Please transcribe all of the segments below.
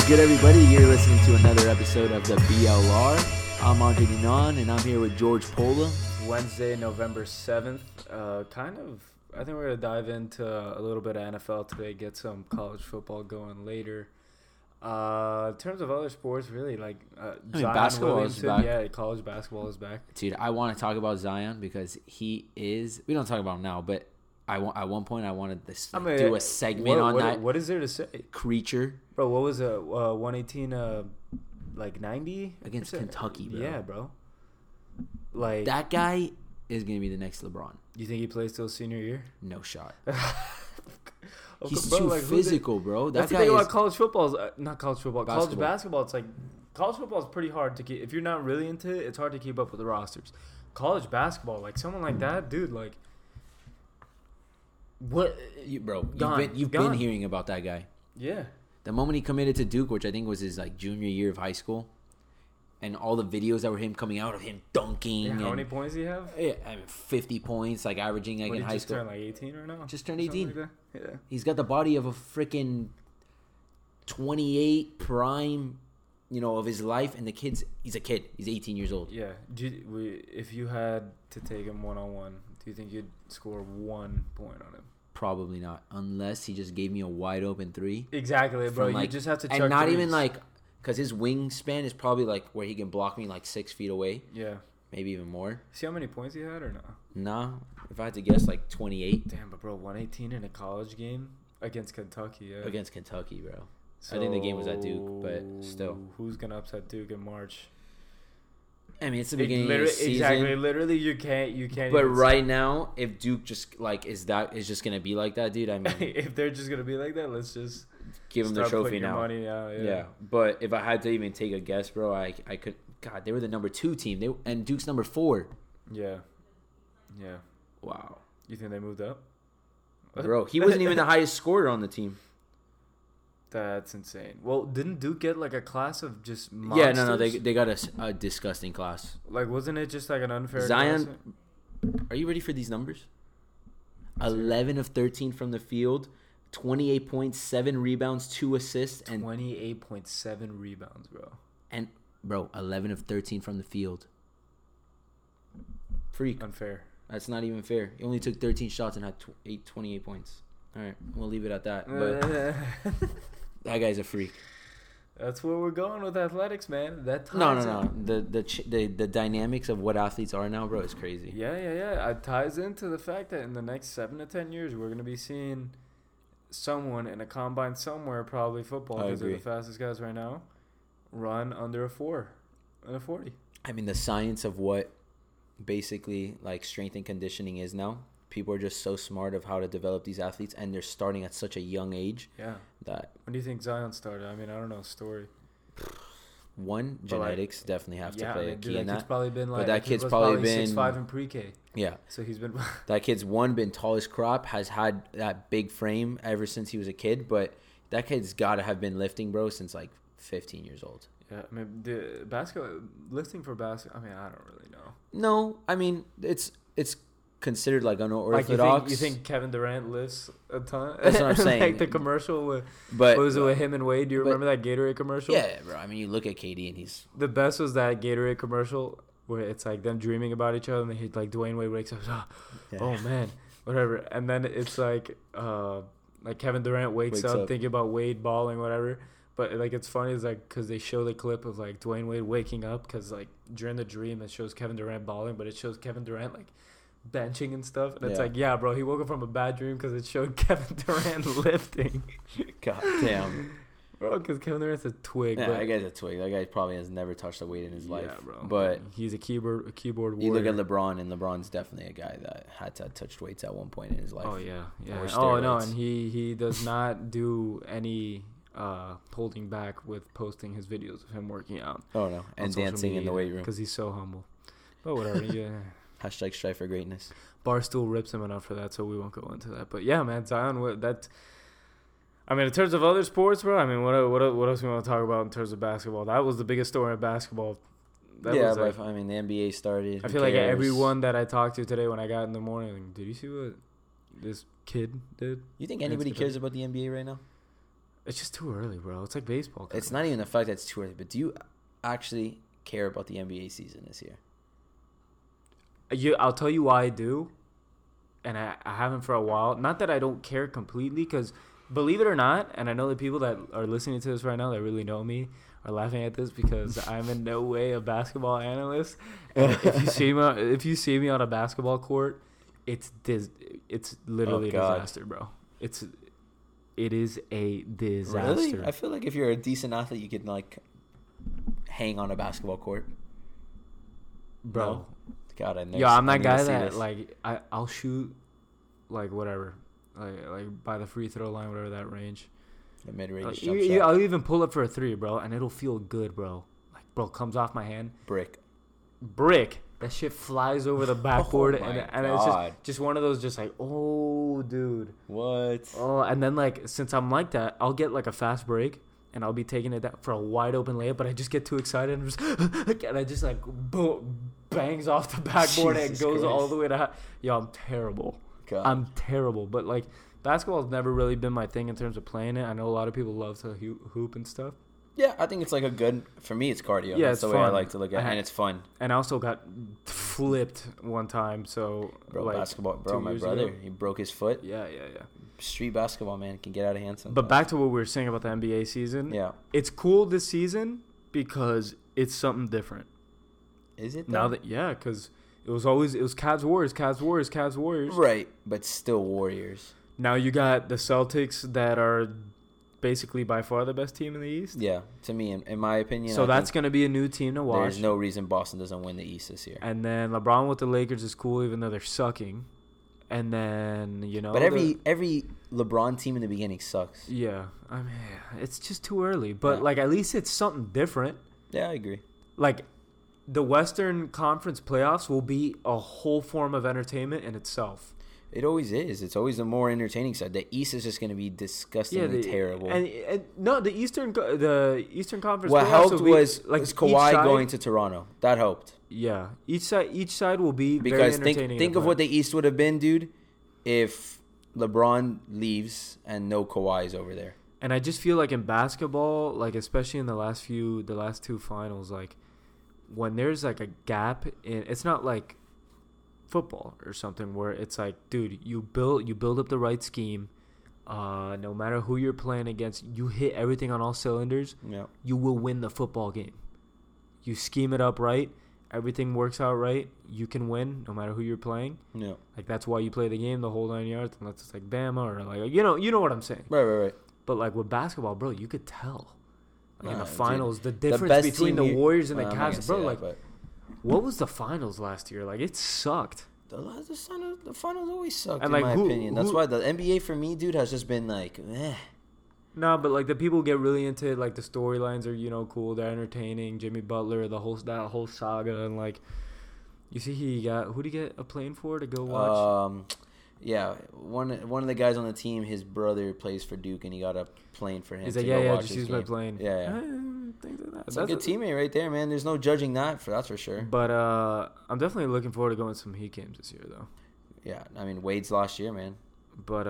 good, everybody? You're listening to another episode of the BLR. I'm Andre Dinan, and I'm here with George Pola. Wednesday, November 7th. I think we're going to dive into a little bit of NFL today, get some college football going later. In terms of other sports, really, Zion basketball is Williamson, back. Yeah, college basketball is back. Dude, I want to talk about Zion because we don't talk about him now, but at one point I wanted to do a segment on that. What is there to say? Creature. Bro, what was it? 118, 90? Against Kentucky, bro. Yeah, bro. That guy is going to be the next LeBron. You think he plays till senior year? No shot. Okay, He's bro, too physical, bro. That's the guy thing is about college football. Not college football. Basketball. College basketball. It's like college football is pretty hard to keep. If you're not really into it, it's hard to keep up with the rosters. College basketball, like someone like that, dude, like what, you've been hearing about that guy. Yeah. The moment he committed to Duke, which I think was his junior year of high school, and all the videos that were him coming out of him dunking. Yeah, how many points do you have? Yeah, 50 points, averaging in high school. Turned 18 right now. Just turned 18. Like yeah. He's got the body of a freaking 28 prime, of his life, and he's a kid. He's 18 years old. Yeah. If you had to take him one-on-one, do you think you'd score 1 point on him? Probably not, unless he just gave me a wide open three. Exactly, bro. You just have to chuck and not threes. even because his wingspan is probably where he can block me 6 feet away. Yeah. Maybe even more. See how many points he had or no? Nah. If I had to guess, 28. Damn, but bro, 118 in a college game against Kentucky, yeah. Against Kentucky, bro. I think the game was at Duke, but still. Who's going to upset Duke in March? I mean, it's the beginning of the season. Exactly. Literally, you can't. But right now, if Duke just is just gonna be like that, dude. I mean, if they're just gonna be like that, let's just give them the trophy now. Money now. Yeah. But if I had to even take a guess, bro, I could. God, they were the number 2 team. And Duke's number 4. Yeah. Yeah. Wow. You think they moved up? Bro, he wasn't even the highest scorer on the team. That's insane. Well, didn't Duke get a class of just monsters? Yeah, no, they got a disgusting class. Wasn't it just an unfair Zion, class? Are you ready for these numbers? 11 of 13 from the field, 28 points, 7 rebounds, 2 assists, and 28.7 rebounds, bro. And bro, 11 of 13 from the field. Freak. Unfair. That's not even fair. He only took 13 shots and had 28 points. All right, we'll leave it at that. But that guy's a freak. That's where we're going with athletics, man. No. The dynamics of what athletes are now, bro, is crazy. Yeah. It ties into the fact that in the next 7 to 10 years, we're going to be seeing someone in a combine somewhere, probably football, because they're the fastest guys right now, run under a 4 and a 40. I mean, the science of what basically strength and conditioning is now. People are just so smart of how to develop these athletes, and they're starting at such a young age. Yeah. That when do you think Zion started? I mean, I don't know story. One, genetics definitely have to play a key in that. Probably been but that kid's probably been 6'5" in pre-K. Yeah. So he's been that kid's been tall as crop, has had that big frame ever since he was a kid, but that kid's got to have been lifting, bro, since 15 years old. Yeah, I mean, the lifting for basketball. I mean, I don't really know. No, I mean it's considered unorthodox. You think Kevin Durant lifts a ton? That's what I'm saying. The commercial with what was it with him and Wade? Do you remember that Gatorade commercial? Yeah, bro. I mean, you look at KD and he's the best. Was that Gatorade commercial where it's them dreaming about each other, and he Dwayne Wade wakes up, oh man, whatever, and then it's Kevin Durant wakes up thinking about Wade balling, whatever. But it's funny is because they show the clip of Dwayne Wade waking up because during the dream it shows Kevin Durant balling, but it shows Kevin Durant benching and stuff, and it's yeah, bro, he woke up from a bad dream because it showed Kevin Durant lifting. God damn, bro, because Kevin Durant's a twig. Yeah, that guy's a twig. That guy probably has never touched a weight in his life. Bro. But he's a keyboard warrior. You look at LeBron, and LeBron's definitely a guy that had to touch weights at one point in his life. Oh yeah. Oh no, and he does not do any holding back with posting his videos of him working out. Oh no, and dancing in the weight room because he's so humble. But whatever, yeah. Hashtag strive for greatness. Barstool rips him enough for that, so we won't go into that. But yeah, man, Zion, I mean, in terms of other sports, bro, I mean, what else we want to talk about in terms of basketball? That was the biggest story in basketball. But I mean, the NBA started. I feel like everyone that I talked to today when I got in the morning, did you see what this kid did? You think anybody cares about the NBA right now? It's just too early, bro. It's like baseball. It's not even the fact that it's too early, but do you actually care about the NBA season this year? I'll tell you why I do, and I haven't for a while. Not that I don't care completely, because believe it or not, and I know the people that are listening to this right now that really know me are laughing at this because I'm in no way a basketball analyst. And if you see me on a basketball court, it's literally a disaster, bro. It is a disaster. Really? I feel like if you're a decent athlete, you can like hang on a basketball court, bro. No? God, I know. Yeah, I'm that guy that like I'll shoot like whatever, like by the free throw line, whatever that range. The mid-range jump shot. I'll even pull up for a 3, bro, and it'll feel good, bro. Like, bro, comes off my hand. Brick. That shit flies over the backboard, and it's just one of those, just like, oh, dude. What? Oh, and then like since I'm like that, I'll get like a fast break, and I'll be taking it down for a wide open layup, but I just get too excited and I just like boom, bangs off the backboard and goes all the way to. Yo, I'm terrible. God. I'm terrible, but like. Basketball has never really been my thing in terms of playing it. I know a lot of people love to hoop and stuff. Yeah, I think it's like for me, it's cardio. Yeah, that's the way I like to look at it, and it's fun. And I also got flipped one time, so... Bro, like basketball, bro, my brother, he broke his foot. Yeah. Street basketball, man, can get out of hand sometimes. But back to what we were saying about the NBA season. Yeah. It's cool this season because it's something different. Is it, though? Because it was Cavs Warriors. Right, but still Warriors. Now you got the Celtics that are basically by far the best team in the East. Yeah, to me, in my opinion. So that's going to be a new team to watch. There's no reason Boston doesn't win the East this year. And then LeBron with the Lakers is cool, even though they're sucking. And then, But every LeBron team in the beginning sucks. Yeah, I mean, it's just too early. But, at least it's something different. Yeah, I agree. Like, the Western Conference playoffs will be a whole form of entertainment in itself. It always is. It's always the more entertaining side. The East is just going to be disgustingly terrible. And no, the Eastern Conference. What helped was Kawhi going to Toronto. That helped. Yeah, each side will be because very entertaining. Think of what the East would have been, dude, if LeBron leaves and no Kawhi is over there. And I just feel like in basketball, like especially in the last 2 finals, like when there's like a gap in, it's not like football or something where it's like, dude, you build up the right scheme, no matter who you're playing against, you hit everything on all cylinders. Yeah, you will win the football game. You scheme it up right, everything works out right, you can win no matter who you're playing. Yeah, like that's why you play the game the whole 9 yards, unless it's like Bama or like you know what I'm saying. Right. But like with basketball, bro, you could tell like in the finals, dude, the difference between the Warriors and the Cavs, bro. Like, what was the finals last year? Like, it sucked. The finals always sucked, in my opinion. That's why the NBA, for me, dude, has just been like, eh. No, but, like, the people get really into it. Like, the storylines are, cool. They're entertaining. Jimmy Butler, that whole saga. And, like, you see who'd he get a plane for to go watch? Yeah, one of the guys on the team, his brother plays for Duke, and he got a plane for him. He's like, yeah, just use my plane. Yeah. That's a good teammate right there, man. There's no judging that's for sure. But I'm definitely looking forward to going to some Heat games this year, though. Yeah, I mean, Wade's last year, man. But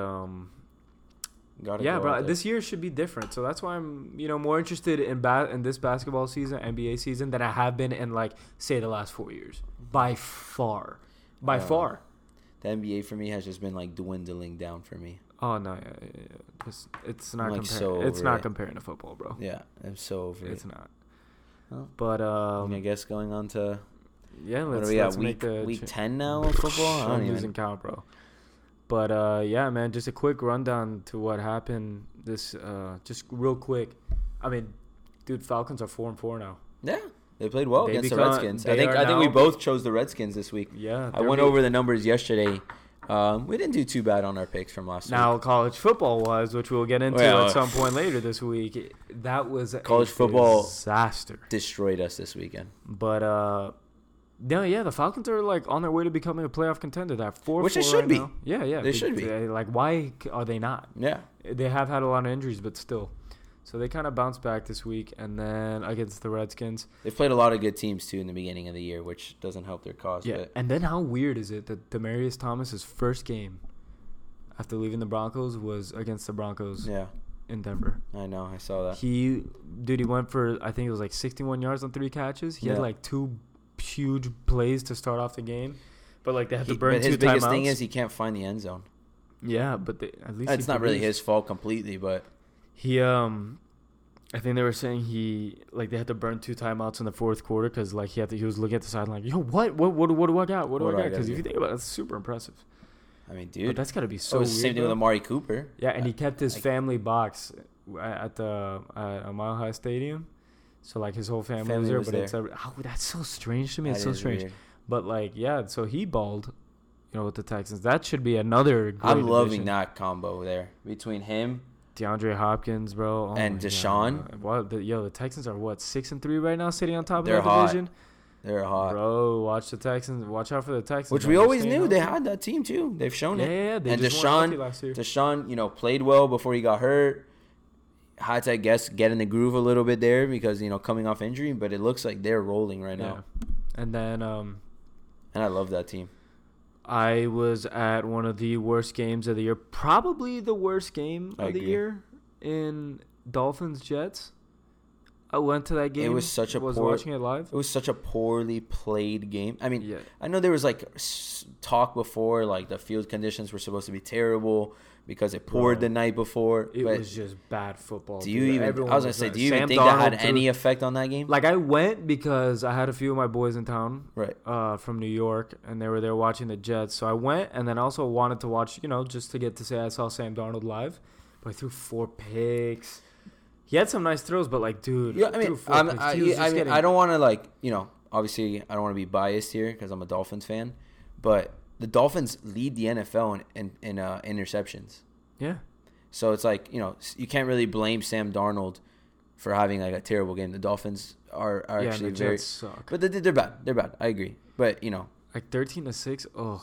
bro, this year should be different. So that's why I'm, more interested in this basketball season, NBA season, than I have been in, like, say, the last 4 years. By far. The NBA for me has just been like dwindling down for me. Oh no, yeah. It's not comparing. It's not comparing to football, bro. Yeah, I'm so over it. It's not. Well, but I guess going on to let's week 10 now of football. I'm losing count, bro. But yeah, man, just a quick rundown to what happened. This just real quick. I mean, dude, Falcons are 4-4 now. Yeah. They played well against the Redskins. I think we both chose the Redskins this week. Yeah. I went over the numbers yesterday. We didn't do too bad on our picks from last week. Now, college football which we'll get into at some point later this week, that was college football disaster. Destroyed us this weekend. But the Falcons are like on their way to becoming a playoff contender. That 4-4 which they should be. Now. Yeah, they should be. Like, why are they not? Yeah, they have had a lot of injuries, but still. So they kind of bounced back this week, and then against the Redskins. They've played a lot of good teams, too, in the beginning of the year, which doesn't help their cause. Yeah, but. And then how weird is it that Demaryius Thomas's first game after leaving the Broncos was against the Broncos? Yeah. in Denver. I know. I saw that. He went for, I think it was like 61 yards on 3 catches. He had like 2 huge plays to start off the game. But like they had to burn 2 timeouts. But his biggest thing is he can't find the end zone. Yeah, but at least it's not really his fault completely, but he I think they were saying they had to burn 2 timeouts in the fourth quarter because like he was looking at the sideline like, yo, what do I got? What do I got? Because if you think about it, it's super impressive. I mean, dude, but that's gotta be so weird. Same thing with Amari Cooper. Yeah, and he kept his family box at Mile High Stadium, so like his whole family was there. But it's that's so strange to me. It's so strange. Weird. But like, yeah, so he balled, with the Texans. That should be another great I'm loving addition. That combo there between him, DeAndre Hopkins, bro, and Deshaun. The Texans are 6-3 right now, sitting on top of that division. They're hot. Bro, watch the Texans. Watch out for the Texans. Which we always knew they had that team too. They've shown it. Yeah, they and just Deshaun, last year. Deshaun, played well before he got hurt. Had to, I guess, get in the groove a little bit there because, coming off injury, but it looks like they're rolling right now. And then and I love that team. I was at one of the worst games of the year, probably the worst game of the year in Dolphins-Jets. I went to that game. It was such a watching it live. It was such a poorly played game. I mean, I know there was talk before, like the field conditions were supposed to be terrible because it poured the night before. It was just bad football. Do you even think that had any effect on that game? Like I went because I had a few of my boys in town, right, from New York, and they were there watching the Jets. So I went, and then also wanted to watch, just to get to say I saw Sam Darnold live. But I threw 4 picks. He had some nice throws, but dude. Yeah, I mean, I don't want to obviously I don't want to be biased here because I'm a Dolphins fan, but the Dolphins lead the NFL in interceptions. Yeah. So it's you can't really blame Sam Darnold for having a terrible game. The Dolphins are actually very suck. But they're bad. They're bad. I agree. But 13-6. Ugh.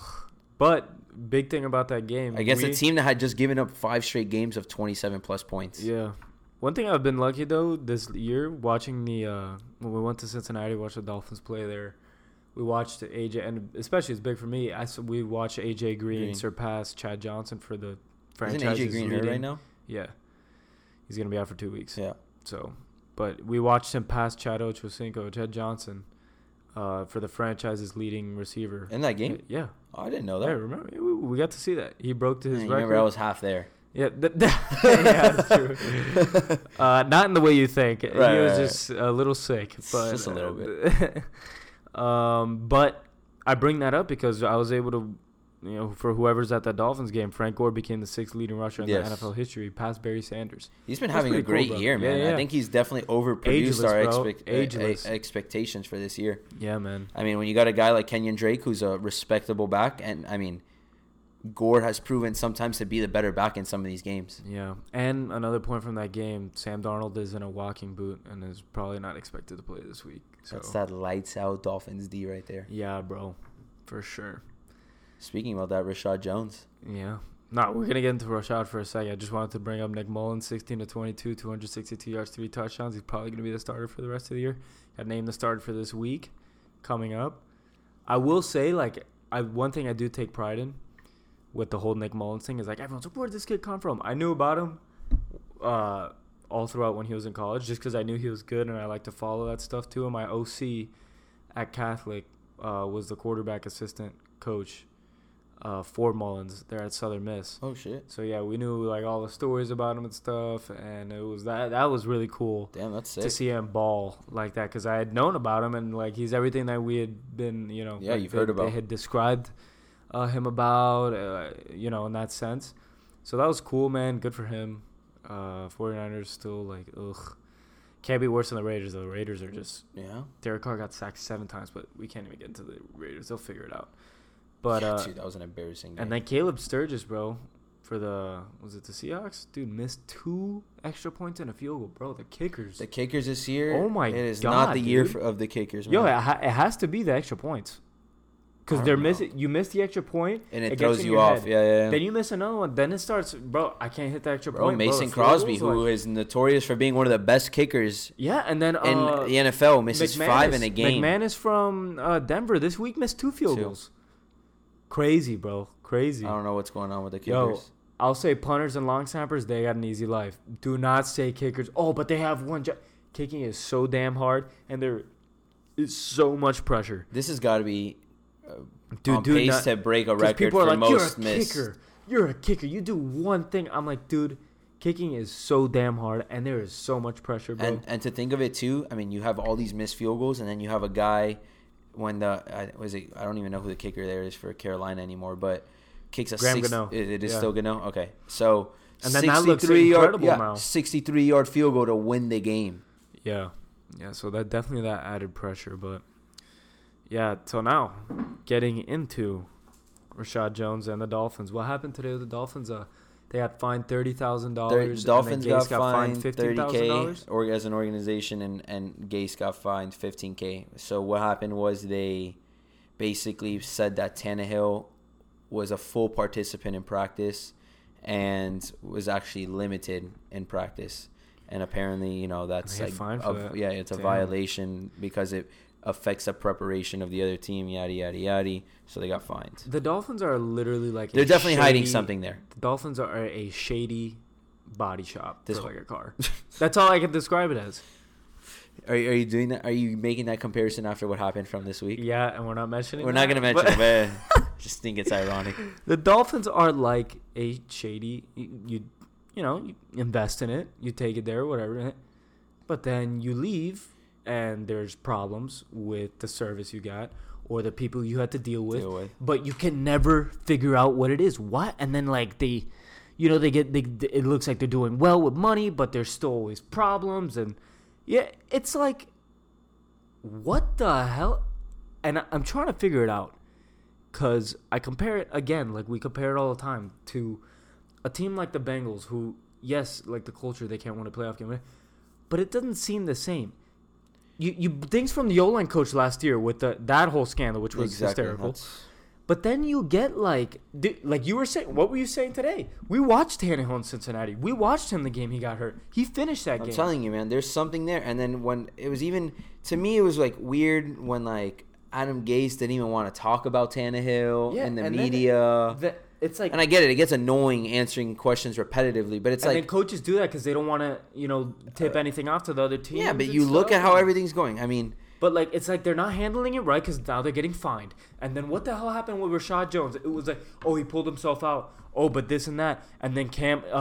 But big thing about that game, I guess a team that had just given up 5 straight games of 27+ points. Yeah. One thing I've been lucky though this year watching when we went to Cincinnati, watched the Dolphins play there. We watched AJ, and especially it's big for me. We watched AJ Green surpass Chad Johnson for the franchise. Isn't AJ Green hurt right now? Yeah, he's gonna be out for 2 weeks. Yeah. So, but we watched him pass Chad Johnson, for the franchise's leading receiver in that game. Yeah. Oh, I didn't know that. Yeah, remember we got to see that. He broke his record. Remember, I was half there. Yeah, yeah, that's true. Not in the way you think. Right, he was just a little sick, but just a little bit. But I bring that up because I was able to, for whoever's at that Dolphins game, Frank Gore became the 6th leading rusher in the NFL history, past Barry Sanders. He's been having a great year, man. Yeah. I think he's definitely overproduced our expectations for this year. Yeah, man. I mean, when you got a guy like Kenyon Drake, who's a respectable back, and I mean, Gore has proven sometimes to be the better back in some of these games. Yeah. And another point from that game, Sam Darnold is in a walking boot and is probably not expected to play this week. So. That's that lights out Dolphins D right there. Yeah, bro. For sure. Speaking about that, Rashad Jones. Yeah. No, we're going to get into Rashad for a second. I just wanted to bring up Nick Mullins, 16-22, 262 yards, 3 touchdowns. He's probably going to be the starter for the rest of the year. Got named the starter for this week coming up. I will say, one thing I do take pride in with the whole Nick Mullins thing is everyone's like, where did this kid come from? I knew about him all throughout when he was in college just because I knew he was good and I like to follow that stuff too. And my OC at Catholic was the quarterback assistant coach for Mullins there at Southern Miss. Oh, shit. So, yeah, we knew all the stories about him and stuff, and it was that was really cool. Damn, that's sick. To see him ball like that because I had known about him and, he's everything that we had been, Yeah, you've heard about. They had described him about, in that sense. So that was cool, man. Good for him. 49ers still, ugh. Can't be worse than the Raiders, though. The Raiders are just... Yeah. Derek Carr got sacked 7 times, but we can't even get into the Raiders. They'll figure it out. But, dude, that was an embarrassing game. And then Caleb Sturgis, bro, for the Seahawks? Dude, missed 2 extra points and a field goal, bro. The kickers this year. Oh, my God, it is not the year of the kickers, man. Yo, it has to be the extra points. Because they're missing. You miss the extra point, and it throws you off. Yeah. Then you miss another one. Then it starts, bro. I can't hit the extra point. Mason Crosby, who is notorious for being one of the best kickers. Yeah, and then in the NFL, misses 5 in a game. McManus from Denver this week missed 2 field goals. Crazy, bro. Crazy. I don't know what's going on with the kickers. I'll say punters and long snappers, they got an easy life. Do not say kickers. Oh, but they have one job. Kicking is so damn hard, and there is so much pressure. This has got to be on pace to break a record for like, most missed. You're a kicker. You do one thing. I'm like, dude, kicking is so damn hard, and there is so much pressure, bro. And to think of it, too, I mean, you have all these missed field goals, and then you have a guy when I don't even know who the kicker there is for Carolina anymore, but kicks a it is still Gano? Okay. So, and then that looks incredible now. 63-yard field goal to win the game. Yeah. Yeah, so that definitely that added pressure, but yeah, so now getting into Rashad Jones and the Dolphins. What happened today with the Dolphins? They got fined $30,000. The Dolphins got fined $30,000 or as an organization, and Gase got fined $15,000. So what happened was they basically said that Tannehill was a full participant in practice and was actually limited in practice. And apparently, that's like it's a violation because it affects the preparation of the other team, yada, yada, yada. So they got fined. The Dolphins are literally like they're definitely hiding something there. The Dolphins are a shady body shop for like a car. That's all I can describe it as. Are you doing that? Are you making that comparison after what happened from this week? Yeah, and we're not mentioning. We're not going to mention it, but just think it's ironic. The Dolphins are like a shady. You invest in it, you take it there, whatever, but then you leave, and there's problems with the service you got or the people you had to deal with. But you can never figure out what it is. What? And then like it looks like they're doing well with money, but there's still always problems, and yeah, it's like, what the hell? And I'm trying to figure it out, because I compare it again, like we compare it all the time, to a team like the Bengals, who, yes, like the culture, they can't win a playoff game, but it doesn't seem the same. You things from the O-line coach last year with that whole scandal, which was hysterical. But then you get like you were saying, what were you saying today? We watched Tannehill in Cincinnati. We watched him the game he got hurt. He finished that game. I'm telling you, man, there's something there. And then when it was even, to me, it was like weird when like Adam Gase didn't even want to talk about Tannehill in the media. It's like, and I get it. It gets annoying answering questions repetitively, but it's like, and coaches do that because they don't want to, tip anything off to the other team. Yeah, but you look at how everything's going. I mean, but like it's like they're not handling it right because now they're getting fined. And then what the hell happened with Rashad Jones? It was like, oh, he pulled himself out. Oh, but this and that. And then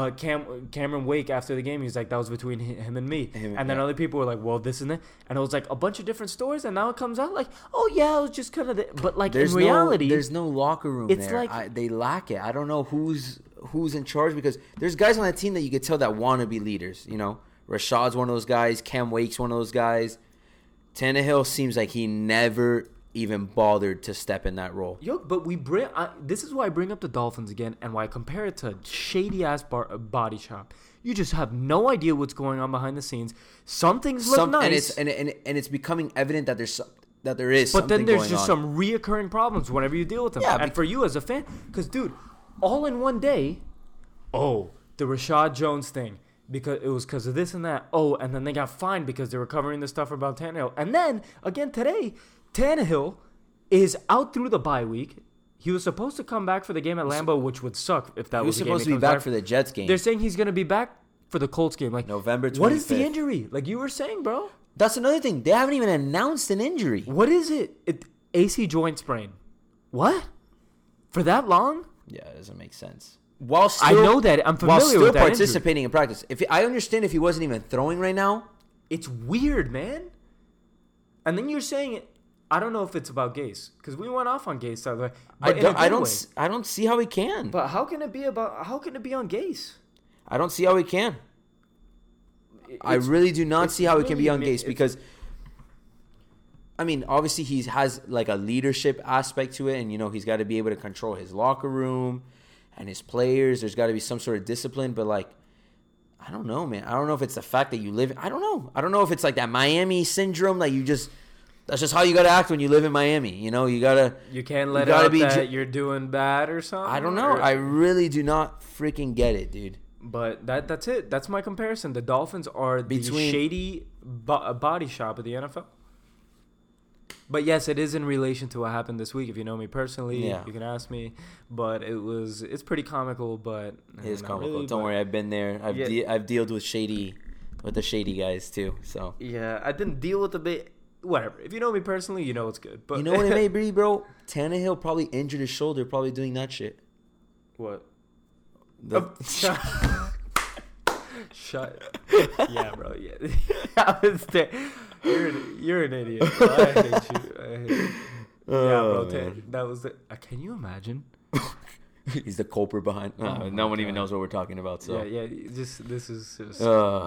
Cameron Wake after the game, he's like, that was between him and me. And then other people were like, well, this and that. And it was like a bunch of different stories. And now it comes out like, oh, yeah, it was just kind of but like in reality. There's no locker room it's there. Like, they lack it. I don't know who's in charge, because there's guys on that team that you could tell that want to be leaders. Rashad's one of those guys. Cam Wake's one of those guys. Tannehill seems like he never even bothered to step in that role. But this is why I bring up the Dolphins again, and why I compare it to shady ass body shop. You just have no idea what's going on behind the scenes. Some things look nice, and it's becoming evident that there is. But then there's just some reoccurring problems whenever you deal with them. Yeah, and for you as a fan, because dude, all in one day, the Rashad Jones thing. Because it was because of this and that. Oh, and then they got fined because they were covering the stuff about Tannehill. And then, again today, Tannehill is out through the bye week. He was supposed to come back for the game at Lambeau, which would suck if that was the game. He was supposed to be back for the Jets game. They're saying he's going to be back for the Colts game. Like November 25th. What is the injury? Like you were saying, bro. That's another thing. They haven't even announced an injury. What is it? AC joint sprain. What? For that long? Yeah, it doesn't make sense. I know that. I'm familiar with that participating in practice. I understand if he wasn't even throwing right now. It's weird, man. And then you're saying, I don't know if it's about Gase, because we went off on Gase the other way. I don't see how he can. But how can it be on Gase? I don't see how he can. I really do not see how he can be on Gase, because I mean, obviously he has like a leadership aspect to it, and he's got to be able to control his locker room and his players. There's got to be some sort of discipline, but like, I don't know, man. I don't know if it's the fact that you live. I don't know. I don't know if it's like that Miami syndrome that that's just how you got to act when you live in Miami. You can't let out that you're doing bad or something. I don't know. I really do not freaking get it, dude. But that's it. That's my comparison. The Dolphins are the shady body shop of the NFL. But yes, it is in relation to what happened this week. If you know me personally, you can ask me. But it's pretty comical. But it is comical. Really, don't worry, I've been there. I've dealt with the shady guys too. So yeah, I didn't deal with the bit. Whatever. If you know me personally, you know it's good. But you know what it may be, bro? Tannehill probably injured his shoulder, probably doing that shit. What? Shut. Yeah, bro. Yeah, I was there. You're an idiot. Bro. I hate you. Yeah, bro. That was the. Can you imagine? He's the culprit behind. No one even knows what we're talking about. So yeah. This is just.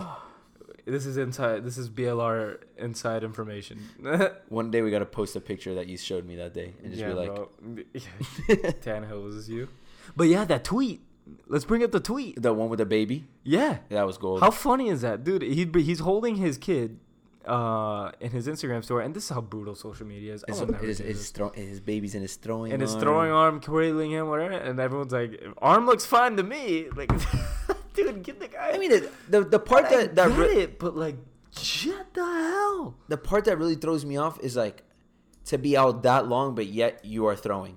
This is inside. This is BLR inside information. One day we gotta post a picture that you showed me that day and just be like, bro. Tannehill, was this you? But yeah, that tweet. Let's bring up the tweet. The one with the baby. Yeah, that was gold. How funny is that, dude? He's holding his kid, in his Instagram story, and this is how brutal social media is. His baby's in his throwing arm. And his throwing arm, cradling him, whatever, and everyone's like, "Arm looks fine to me." Like. Dude, get the guy. I mean, the part but like, shut the hell. The part that really throws me off is like to be out that long, but yet you are throwing.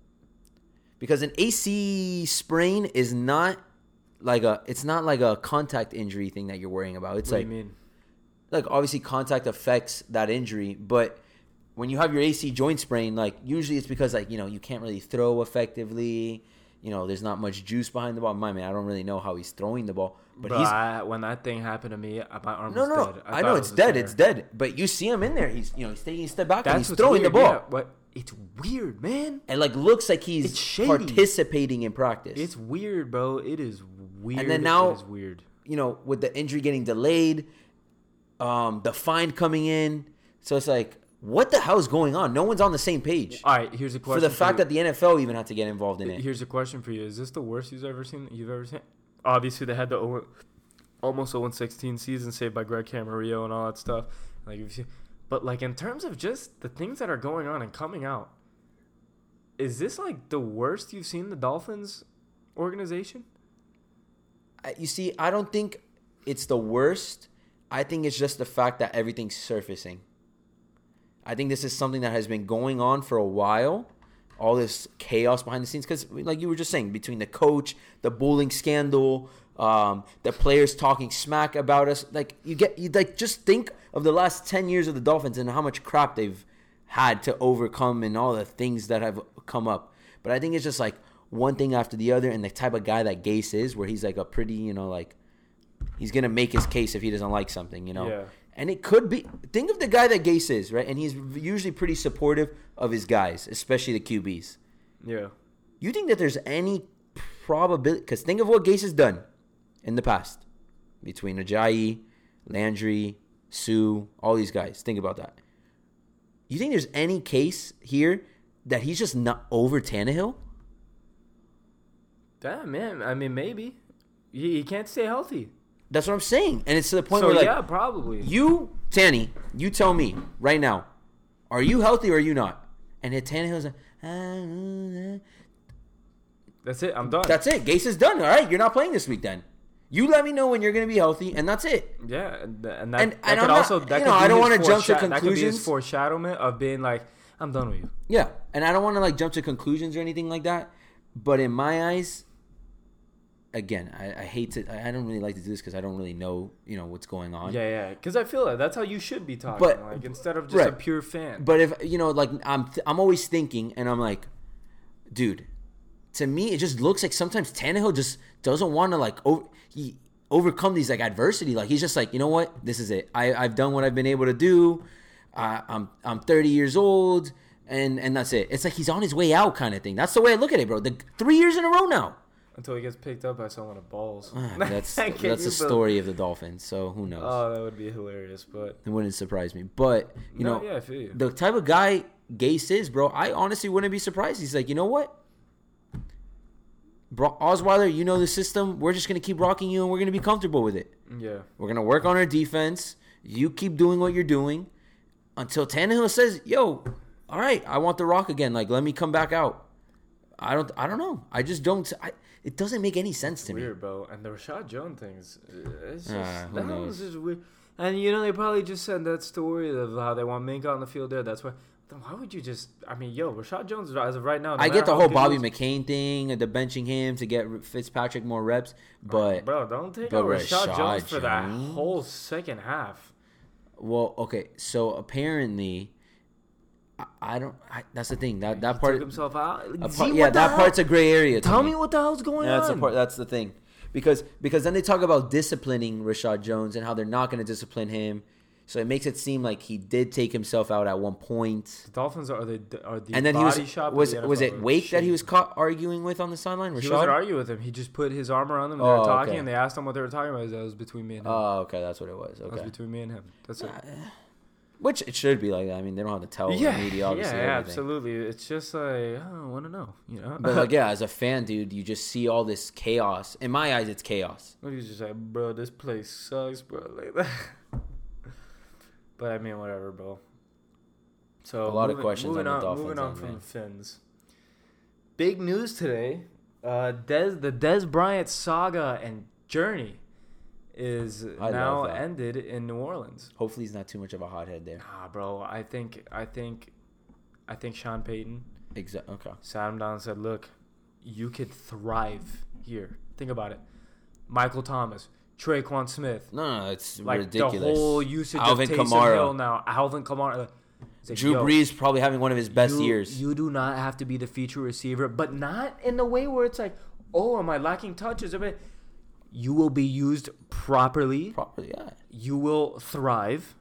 Because an AC sprain is not like a contact injury thing that you're worrying about. It's what do you mean? Like obviously contact affects that injury, but when you have your AC joint sprain, like usually it's because like you can't really throw effectively. There's not much juice behind the ball. My man, I don't really know how he's throwing the ball. But when that thing happened to me, my arm was dead. I know it's dead. It's dead. But you see him in there. He's taking a step back and he's throwing the ball. Yeah, but it's weird, man. It looks like he's participating in practice. It's weird, bro. It is weird. And then now, it is weird. With the injury getting delayed, the fine coming in, so it's like. What the hell is going on? No one's on the same page. All right, here's a question. For the fact that the NFL even had to get involved in it. Here's a question for you. Is this the worst you've ever seen? Obviously, they had the almost 0-16 season saved by Greg Camarillo and all that stuff. But like in terms of just the things that are going on and coming out, is this like the worst you've seen the Dolphins organization? You see, I don't think it's the worst. I think it's just the fact that everything's surfacing. I think this is something that has been going on for a while. All this chaos behind the scenes. Because, like you were just saying, between the coach, the bullying scandal, the players talking smack about us. Just think of the last 10 years of the Dolphins and how much crap they've had to overcome and all the things that have come up. But I think it's just like one thing after the other. And the type of guy that Gase is, where he's like a pretty, he's going to make his case if he doesn't like something, Yeah. And it could be... Think of the guy that Gase is, right? And he's usually pretty supportive of his guys, especially the QBs. Yeah. You think that there's any probability... Because think of what Gase has done in the past. Between Ajayi, Landry, Sue, all these guys. Think about that. You think there's any case here that he's just not over Tannehill? Damn, man. I mean, maybe. He can't stay healthy. That's what I'm saying. And it's to the point where, yeah, probably. Tanny, you tell me right now, are you healthy or are you not? And Tannehill's like, that's it. I'm done. That's it. Gase is done. All right, you're not playing this week then. You let me know when you're going to be healthy, and that's it. Yeah, and that could also... I don't want to jump to conclusions. That could be his foreshadowment of being like, I'm done with you. Yeah, and I don't want to jump to conclusions or anything like that. But in my eyes... Again, I hate to... I don't really like to do this because I don't really know, what's going on. Yeah. Because I feel that's how you should be talking. But, instead of just a pure fan. But if, I'm always thinking, and I'm like, dude, to me, it just looks like sometimes Tannehill just doesn't want to, overcome these, adversity. He's just like, you know what? This is it. I've done what I've been able to do. I'm 30 years old, and that's it. It's like he's on his way out kind of thing. That's the way I look at it, bro. 3 years in a row now. Until he gets picked up by someone of balls. That's the story of the Dolphins, so who knows? Oh, that would be hilarious, but... It wouldn't surprise me. But, I feel you. The type of guy Gase is, bro, I honestly wouldn't be surprised. He's like, you know what? Osweiler, you know the system. We're just going to keep rocking you, and we're going to be comfortable with it. Yeah. We're going to work on our defense. You keep doing what you're doing until Tannehill says, yo, all right, I want the rock again. Let me come back out. I don't know. I just don't... It doesn't make any sense to me. Weird, bro. And the Rashad Jones things, it's just, that was just weird. And, they probably just said that story of how they want Minkah on the field there. That's why. Then why would you just... I mean, Rashad Jones, as of right now... I get the whole Bobby McCain thing, the benching him to get Fitzpatrick more reps, but... Bro, don't take out Rashad Jones for that whole second half. Well, okay, so apparently... that's the thing. That part... took himself out? That part's a gray area. Tell me what the hell's going on. That's the thing. Because then they talk about disciplining Rashad Jones and how they're not going to discipline him. So it makes it seem like he did take himself out at one point. The Dolphins are the and then body shop. Was it Wake that he was caught arguing with on the sideline? Rashad? He wasn't arguing with him. He just put his arm around them. They were talking, and they asked him what they were talking about. That was between me and him. Oh, okay, that's what it was. Okay, that was between me and him. That's it. Which it should be like that. I mean, they don't have to tell the media, obviously. Yeah, absolutely. It's just like, I don't want to know, But as a fan, dude, you just see all this chaos. In my eyes, it's chaos. You just like, bro, this place sucks, bro. Like that. But I mean, whatever, bro. So a lot of questions on the Dolphins. Moving on from the Fins. Big news today. The Dez Bryant saga and journey is now ended in New Orleans. Hopefully he's not too much of a hothead there. Nah, bro. I think Sean Payton okay. sat him down and said, look, you could thrive here. Think about it. Michael Thomas, Traquan Smith. No, it's like ridiculous. The whole usage of Taysom Hill now. Alvin Kamara. Like, Drew Brees probably having one of his best years. You do not have to be the feature receiver, but not in the way where it's like, oh, am I lacking touches? I mean, you will be used properly. Yeah. You will thrive.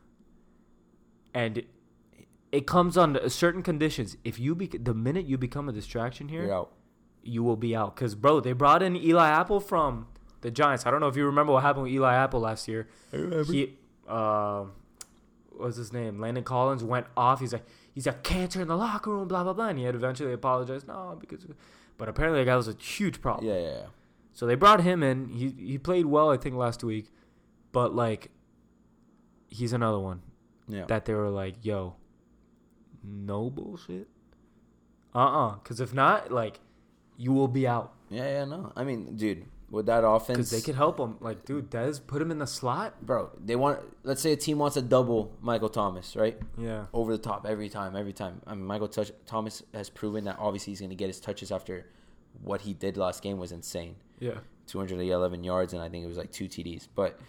And it comes on certain conditions. If the minute you become a distraction here, you're out. You will be out. Because, bro, they brought in Eli Apple from the Giants. I don't know if you remember what happened with Eli Apple last year. I remember. What was his name? Landon Collins went off. He's got cancer in the locker room, blah, blah, blah. And he had eventually apologized. But apparently that guy was a huge problem. Yeah. So they brought him in. He played well, I think, last week. But, like, he's another one. Yeah. That they were like, yo, no bullshit. Because if not, like, you will be out. Yeah, no. I mean, dude, with that offense. Because they could help him. Like, dude, Dez, put him in the slot. Bro, let's say a team wants to double Michael Thomas, right? Yeah. Over the top every time. I mean, Michael Thomas has proven that obviously he's going to get his touches after what he did last game was insane. Yeah. 211 yards, and I think it was like 2 TDs. But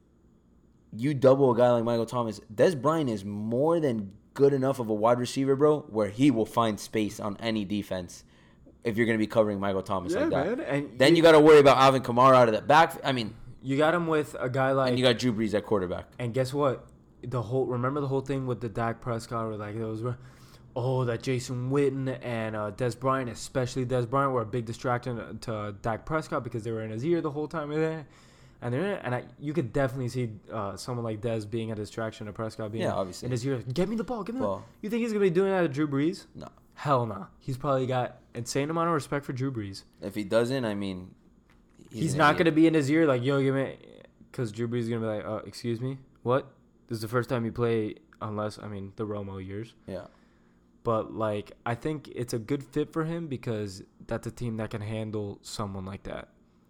you double a guy like Michael Thomas, Dez Bryant is more than good enough of a wide receiver, bro, where he will find space on any defense if you're going to be covering Michael Thomas like that. Man. And then you got to worry about Alvin Kamara out of the back. I mean, you got him with a guy like... And you got Drew Brees at quarterback. And guess what? Remember the whole thing with the Dak Prescott where like those were... Oh, that Jason Witten and Dez Bryant, especially Dez Bryant, were a big distraction to Dak Prescott because they were in his ear the whole time there. And you could definitely see someone like Dez being a distraction to Prescott being obviously. in his ear. Get me the ball. Give me the ball. You think he's going to be doing that to Drew Brees? No. Hell no. He's probably got insane amount of respect for Drew Brees. If he doesn't, I mean... He's not going to be in his ear like, yo, give me... Because Drew Brees is going to be like, excuse me? What? This is the first time you play unless, the Romo years. Yeah. But, like, I think it's a good fit for him because that's a team that can handle someone like that.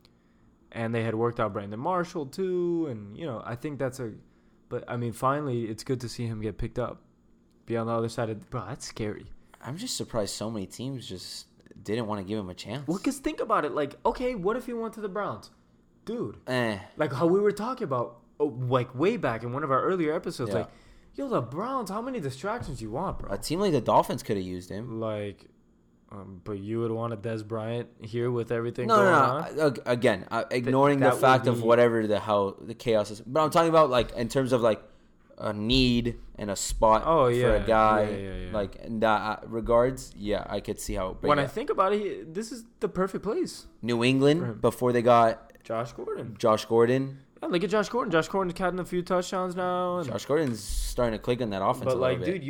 And they had worked out Brandon Marshall, too. And, I think that's But, finally, it's good to see him get picked up. Be on the other side of... Bro, that's scary. I'm just surprised so many teams just didn't want to give him a chance. Well, because think about it. Like, okay, what if he went to the Browns? Dude. Like, how we were talking about, like, way back in one of our earlier episodes. Yeah. Like, yo, the Browns, how many distractions you want, bro? A team like the Dolphins could have used him. Like, but you would want a Dez Bryant here with everything going on? No. Again, ignoring the fact of whatever how the chaos is. But I'm talking about, like, in terms of, like, a need and a spot for a guy. Yeah. Like, in that regards, I could see how. When I think about it, this is the perfect place. New England, before they got Josh Gordon. Yeah, look at Josh Gordon. Josh Gordon's gotten a few touchdowns now. Josh Gordon's starting to click in that offense. But, like, dude,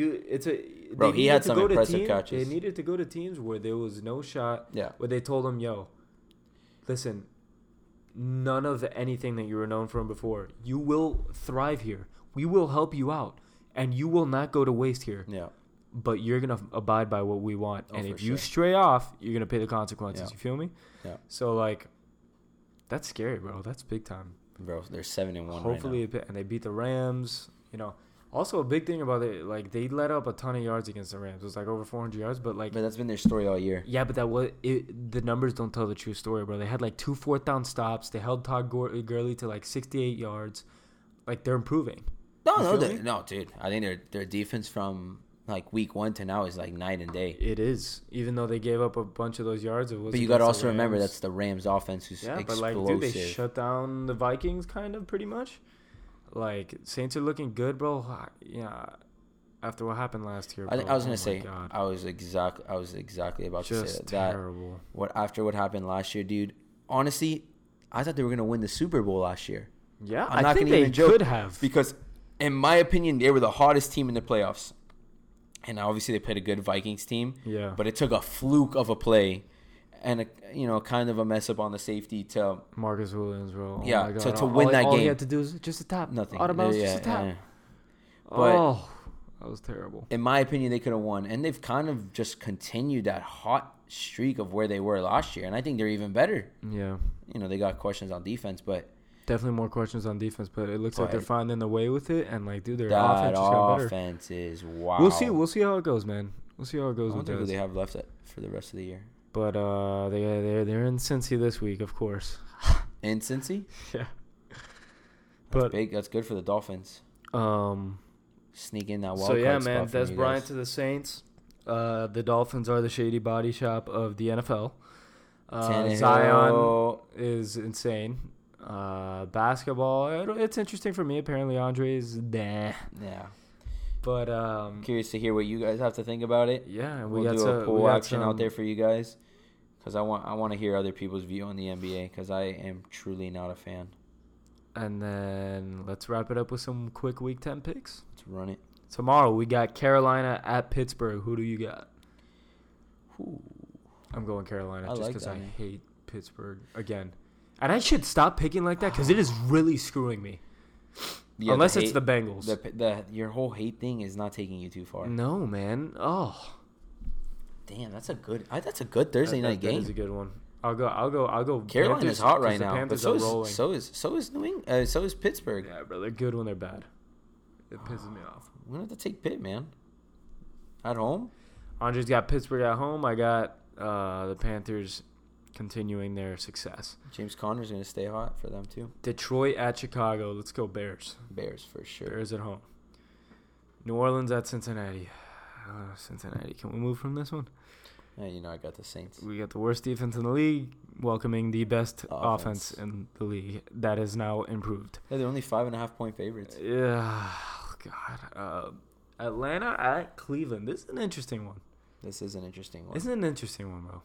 he had some impressive catches. They needed to go to teams where there was no shot. Yeah. Where they told him, yo, listen, none of anything that you were known from before. You will thrive here. We will help you out. And you will not go to waste here. Yeah. But you're going to abide by what we want. And if you stray off, you're going to pay the consequences. Yeah. You feel me? Yeah. So, like, that's scary, bro. That's big time. Bro, they're 7-1 Hopefully, right now. And they beat the Rams. You know, also a big thing about it, like they let up a ton of yards against the Rams. It was like over 400 yards, but that's been their story all year. Yeah, but the numbers don't tell the true story, bro. They had like 2 4th-down stops. They held Todd Gurley to like 68 yards. Like they're improving. No, dude. I think their defense from like week 1 to now is like night and day. It is, even though they gave up a bunch of those yards. But you got to also remember that's the Rams' offense who's explosive. But like, dude, they shut down the Vikings kind of pretty much. Like Saints are looking good, bro. Yeah, after what happened last year. Bro. I was gonna say, I was exactly about to say that. Terrible. After what happened last year, dude. Honestly, I thought they were gonna win the Super Bowl last year. Yeah, I think they could have, because, in my opinion, they were the hottest team in the playoffs. And obviously, they played a good Vikings team. Yeah. But it took a fluke of a play and, kind of a mess up on the safety to Marcus Williams, bro. Oh yeah, to win that game. All he had to do is just a tap. Nothing. Just a tap. Yeah. But that was terrible. In my opinion, they could have won. And they've kind of just continued that hot streak of where they were last year. And I think they're even better. Yeah. They got questions on defense, but... Definitely more questions on defense, but it looks like they're finding the way with it, and like, dude, their offense just got better. Offense is wow. We'll see how it goes, man. We'll see how it goes. I don't think who they have left for the rest of the year. But they're in Cincy this week, of course. In Cincy? Yeah. That's big. That's good for the Dolphins. Sneak in that wild card. So yeah, man, Dez Bryant to the Saints. The Dolphins are the shady body shop of the NFL. Zion is insane. Basketball, it's interesting for me. Apparently, Andre is Yeah. But curious to hear what you guys have to think about it. Yeah, and we'll do a poll action out there for you guys, because I want to hear other people's view on the NBA, because I am truly not a fan. And then let's wrap it up with some quick Week 10 picks. Let's run it. Tomorrow we got Carolina at Pittsburgh. Who do you got? I'm going Carolina just because I hate Pittsburgh again. And I should stop picking like that, because it is really screwing me. Yeah, unless it's the Bengals. Your whole hate thing is not taking you too far. No, man. Oh, damn, that's a good Thursday night game. That is a good one. I'll go. Carolina's hot right now, but so is New England. So is Pittsburgh. Yeah, bro, they're good when they're bad. It pisses me off. We don't have to take Pitt, man. At home. Andre's got Pittsburgh at home. I got the Panthers continuing their success. James Conner's going to stay hot for them too. Detroit at Chicago. Let's go Bears. Bears for sure. Bears at home. New Orleans at Cincinnati. Cincinnati. Can we move from this one? Yeah, I got the Saints. We got the worst defense in the league, welcoming the best offense in the league. That is now improved. Yeah, they're only 5.5-point favorites. Yeah. Oh, God. Atlanta at Cleveland. This is an interesting one. This is an interesting one. This is an interesting one, bro.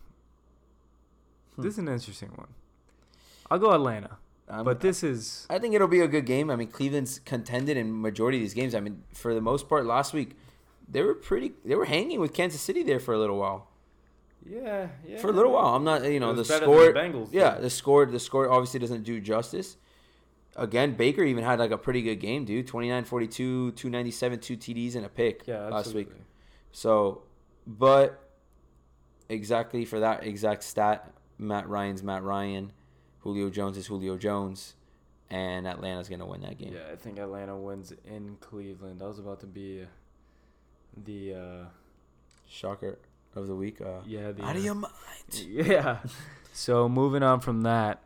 This is an interesting one. I'll go Atlanta. But this is... I think it'll be a good game. I mean, Cleveland's contended in majority of these games. I mean, for the most part, last week, they were hanging with Kansas City there for a little while. Yeah. For a little while. I'm not, the score... The Bengals, the score obviously doesn't do justice. Again, Baker even had like a pretty good game, dude. 29-42, 297, 2 TDs and a pick last week. So, but exactly for that exact stat, Matt Ryan's Matt Ryan, Julio Jones is Julio Jones, and Atlanta's going to win that game. Yeah, I think Atlanta wins in Cleveland. That was about to be the shocker of the week. Out of your mind. Yeah. So moving on from that.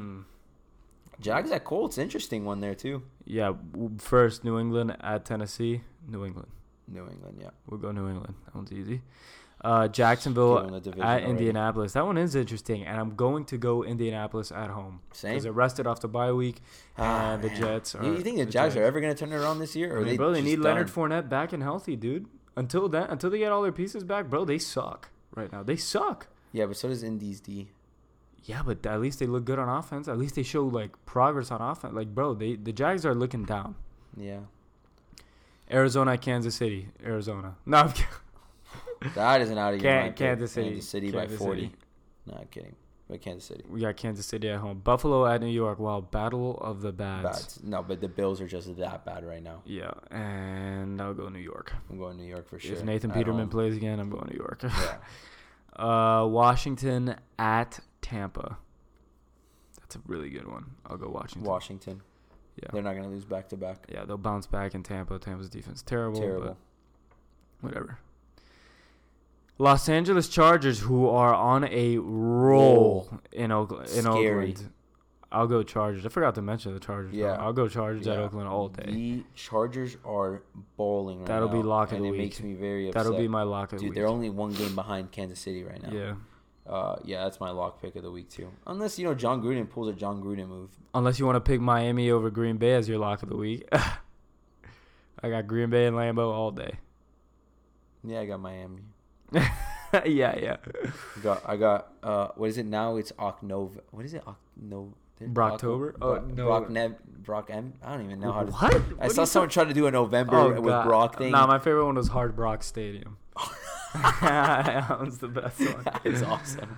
Jags at Colts, interesting one there too. Yeah, first New England at Tennessee. New England, yeah. We'll go New England. That one's easy. Jacksonville at Indianapolis. That one is interesting, and I'm going to go Indianapolis at home. Same. Because they're rested off the bye week, and the Jets are... You think the Jags are ever going to turn it around this year? Or they need Leonard Fournette back and healthy, dude. Until they get all their pieces back, bro, they suck right now. They suck. Yeah, but so does Indy's D. Yeah, but at least they look good on offense. At least they show, progress on offense. Bro, the Jags are looking down. Yeah. Arizona, Kansas City. Arizona. No, I'm kidding. That isn't out of your mind. Kansas City. Kansas City by 40. No, I'm kidding. But Kansas City. We got Kansas City at home. Buffalo at New York. Wow, battle of the bads. No, but the Bills are just that bad right now. Yeah, and I'll go New York. I'm going New York for sure. If Nathan Peterman plays again, I'm going New York. Yeah. Washington at Tampa. That's a really good one. I'll go Washington. Washington. Yeah. They're not going to lose back-to-back. Yeah, they'll bounce back in Tampa. Tampa's defense terrible. But whatever. Los Angeles Chargers, who are on a roll in Oakland. I'll go Chargers. I forgot to mention the Chargers. Yeah. I'll go Chargers at Oakland all day. The Chargers are bowling right That'll now. be lock of the week. And it makes me very upset. That'll be my lock of the week. Dude, they're only one game behind Kansas City right now. Yeah. Yeah, that's my lock pick of the week, too. Unless, John Gruden pulls a John Gruden move. Unless you want to pick Miami over Green Bay as your lock of the week. I got Green Bay and Lambeau all day. Yeah, I got Miami. Yeah. I got what is it now? It's Ocnova. What is it? Brocktober? Brock M. I don't even know how to. What? I saw someone try to do a November with Brock thing. Nah, my favorite one was Hard Rock Stadium. That was the best one. It's awesome.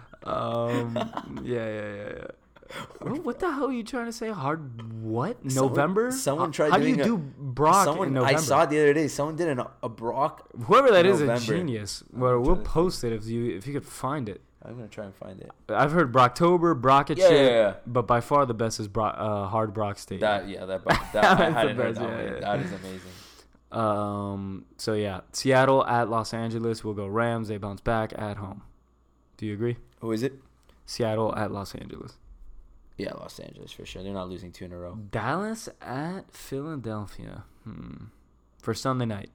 Yeah. What the hell are you trying to say? November? Someone tried How doing do you do Brock in November? I saw it the other day. Someone did a Brock. Whoever that is a genius. Well, we'll post it if you could find it. I'm gonna try and find it. I've heard Brocktober, Brocket shit. Yeah. But by far the best is Hard Brock Stadium. That I hadn't heard that one. That is amazing. So yeah, Seattle at Los Angeles. We'll go Rams. They bounce back at home. Do you agree? Who is it? Seattle at Los Angeles. Yeah, Los Angeles for sure. They're not losing 2 in a row. Dallas at Philadelphia. For Sunday night.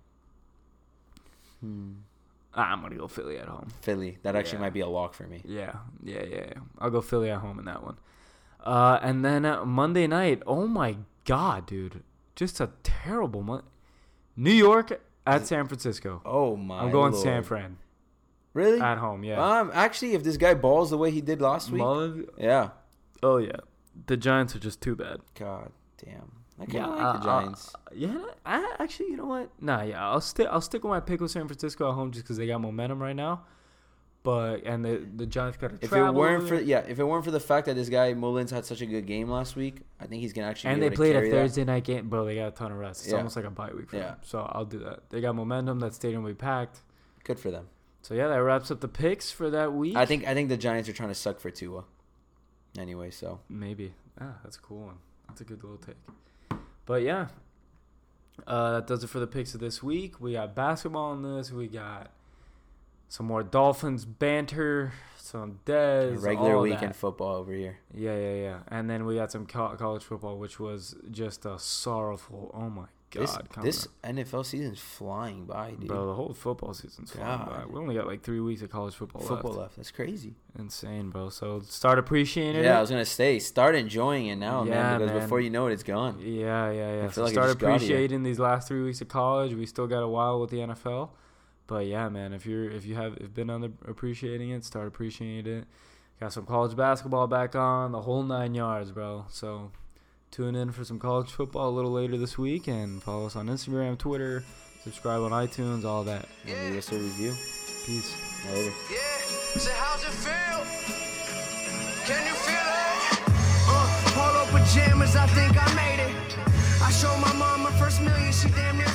I'm going to go Philly at home. Philly. That actually might be a lock for me. Yeah. I'll go Philly at home in that one. And then Monday night. Oh, my God, dude. Just a terrible month. New York at San Francisco. Oh, my I'm going Lord. San Fran. Really? At home, yeah. Actually, if this guy balls the way he did last week. Yeah. Oh, yeah. The Giants are just too bad. God damn. I kind of like the Giants. I actually, you know what? Nah, yeah. I'll stick with my pick with San Francisco at home just because they got momentum right now. And the Giants got to travel. If it weren't for the fact that this guy Mullins had such a good game last week, I think he's gonna actually. And they played a Thursday night game, bro. They got a ton of rest. It's almost like a bye week for them. So I'll do that. They got momentum. That stadium will be packed. Good for them. So yeah, that wraps up the picks for that week. I think the Giants are trying to suck for Tua. Anyway, so maybe. That's a cool one. That's a good little take. But yeah, that does it for the picks of this week. We got basketball in this. We got some more Dolphins banter, some Dez. Regular weekend football over here. Yeah. And then we got some college football, which was just a sorrowful. Oh my God. This NFL season's flying by, dude. Bro, the whole football season's flying by. We only got like 3 weeks of college football left. That's crazy. Insane, bro. So start appreciating it. Yeah, I was going to say, start enjoying it now, man, because before you know it, it's gone. Yeah. So start appreciating these last 3 weeks of college. We still got a while with the NFL. But yeah, man, if you have been appreciating it, start appreciating it. Got some college basketball back on, the whole 9 yards, bro. So tune in for some college football a little later this week, and follow us on Instagram, Twitter, subscribe on iTunes, all that. And leave us a review. Peace. Later. Yeah. So how's it feel? Can you feel it? Polo pajamas, I think I made it. I showed my mom my first million, she damn near